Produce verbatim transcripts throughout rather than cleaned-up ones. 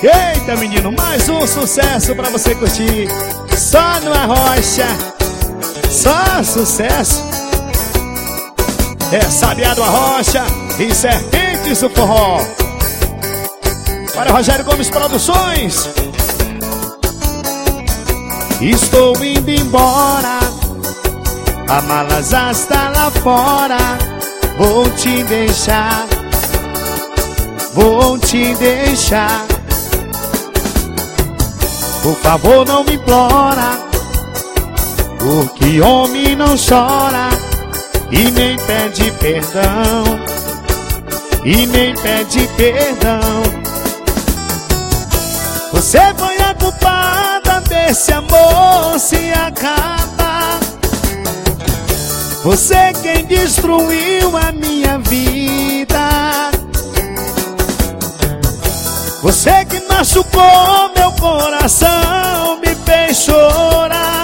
Eita, menino, mais um sucesso pra você curtir. Só no Arrocha, só sucesso. É Sabiá do Arrocha e Serpentes do Forró. Para Rogério Gomes Produções. Estou indo embora, a mala já está lá fora. Vou te deixar, vou te deixar. Por favor, não me implora, porque homem não chora e nem pede perdão, e nem pede perdão. Você foi a culpada desse amor se acabar. Você quem destruiu a minha vida. Você que machucou meu coração, me fez chorar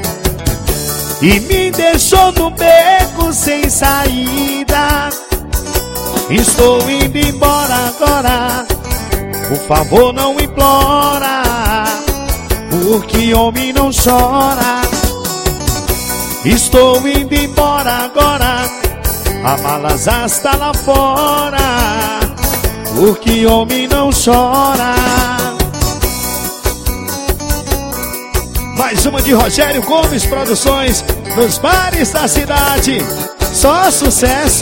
e me deixou no beco sem saída. Estou indo embora agora, por favor não implora, porque homem não chora. Estou indo embora agora, a mala já está lá fora, porque homem não chora. Mais uma de Rogério Gomes Produções, nos bares da cidade. Só sucesso.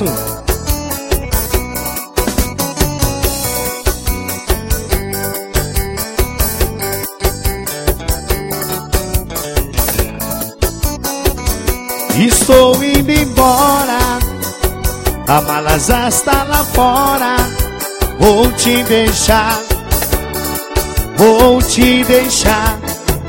Estou indo embora, a mala já está lá fora. Vou te deixar, vou te deixar.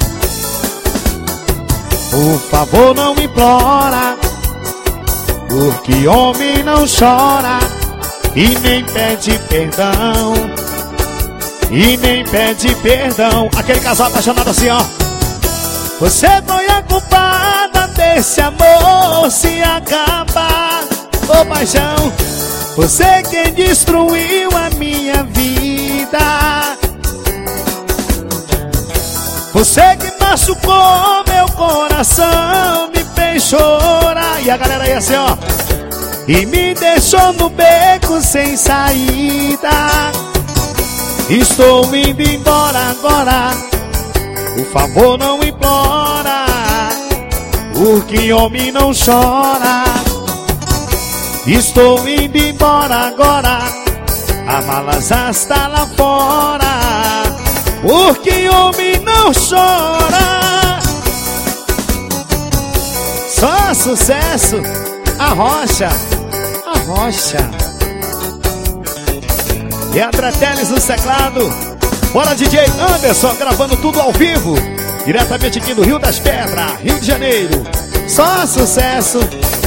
Por favor não me implora, porque homem não chora e nem pede perdão, e nem pede perdão. Aquele casal apaixonado assim, ó. Você foi a culpada desse amor se acabar. Ô paixão, você quem destruiu a minha vida. Você que machucou meu coração, me fez chorar. E a galera aí assim, ó. E me deixou no beco sem saída. Estou indo embora agora, por favor não implora, porque homem não chora. Estou indo embora agora, a mala já está lá fora, porque homem não chora. Só sucesso. Arrocha, Arrocha. E André Teles no teclado. Bora D J Anderson gravando tudo ao vivo, diretamente aqui do Rio das Pedras, Rio de Janeiro. Só sucesso.